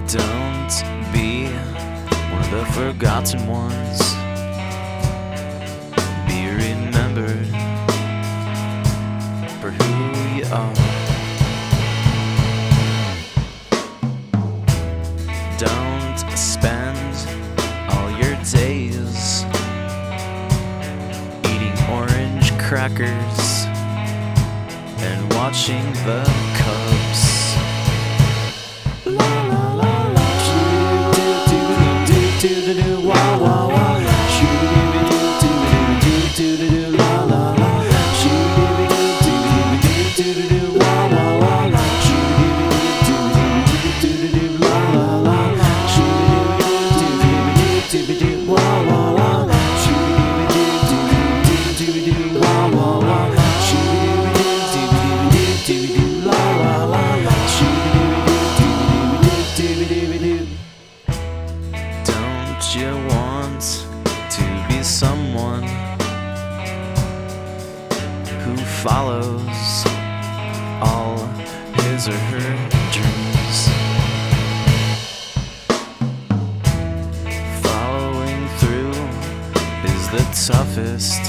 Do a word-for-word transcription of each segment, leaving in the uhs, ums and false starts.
Don't be one of the forgotten ones. Be remembered for who you are. Don't spend all your days eating orange crackers and watching the Cubs. Don't you want to be someone who follows all his or her dreams? Following through is the toughest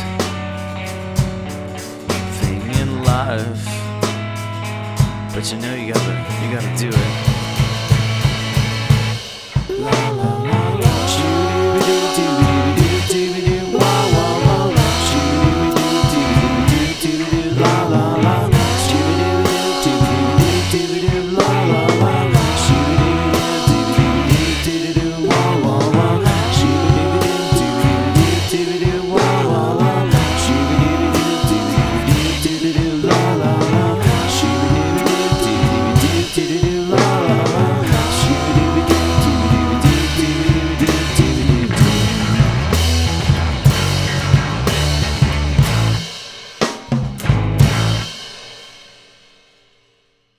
thing in life, but you know you gotta, you gotta do it.